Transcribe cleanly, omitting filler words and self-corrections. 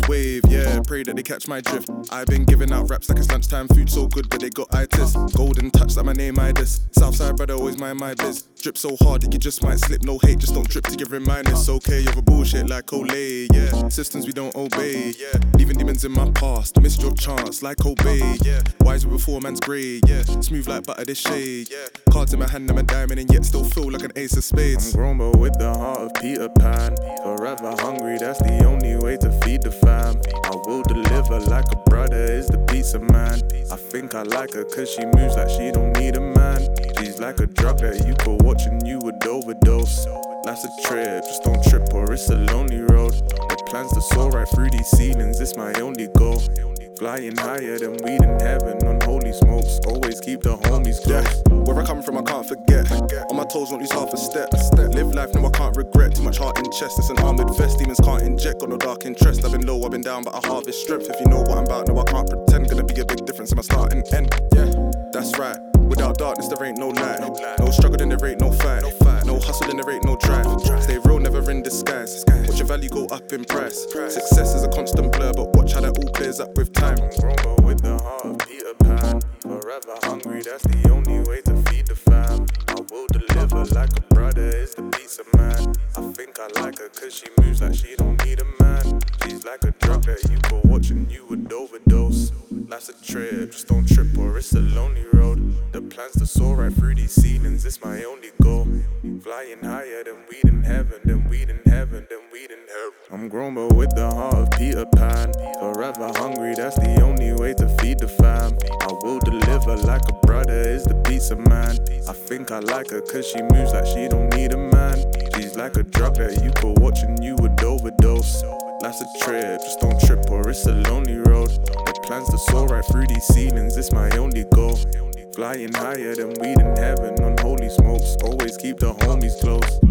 wave, yeah, pray that they catch my drift. I've been giving out raps like it's lunchtime food, so good that they got itis. Golden touch like my name Midas. Southside brother always mind my biz. Drip so hard that you just might slip, no hate, just don't trip to give reminders. Okay, you're a bullshit like Olay, yeah. Systems we don't obey, yeah. Leaving demons in my past, missed your chance like Obey, yeah. Wise with before man's grey, yeah. Smooth like butter this shade, yeah. Cards in my hand, I'm a diamond and yet still feel like an ace of spades. I'm grown but with the heart of Peter Pan. Forever hungry, that's the only way to feed the fam. I will deliver like a brother is the pizza man. I think I like her cause she moves like she don't need a man. She's like a drug that you could watch and you would overdose. Life's a trip, just don't trip or it's a lonely road. The plans to soar right through these ceilings, it's my only goal. Flying higher than weed in heaven on holy smokes. Always keep the homies close. Yeah. Where I come from I can't forget. On my toes won't lose half a step. Live life, no I can't regret. Too much heart in chest, it's an armored vest. Demons can't inject, got no dark interest. I've been low, I've been down, but I harvest strength. If you know what I'm about, no I can't pretend. Gonna be a big difference in my start and end. Yeah, that's right. Without darkness there ain't no light. No struggle then there ain't no fight. No hustle then there ain't no drive. Stay real, never in disguise. Watch your value go up in price. Success is a constant blur, but watch how that all clears up with time. Grown but with the heart of Peter Pan. Forever hungry, that's the only way to feed the fam. I will deliver like a brother is the pizza man. I think I like her cause she moves like she don't need a man. She's like a drug that you could watch and you would overdose. Life's a trip, just don't trip or it's a lonely road. The plans to soar right through these ceilings, it's my only goal. Flying higher than weed in heaven, then weed in heaven, then weed in heaven. I'm grown but with the heart of Peter Pan. Forever hungry, that's the only way to feed the fam. I will deliver like a brother is the pizza man. I think I like her cause she moves like she don't need a man. She's like a drug that you could watch and you would overdose. Life's a trip, just don't trip or it's a lonely road. The plans to soar right through these ceilings, it's my only goal. Flying higher than weed in heaven on holy smokes. Always keep the homies close.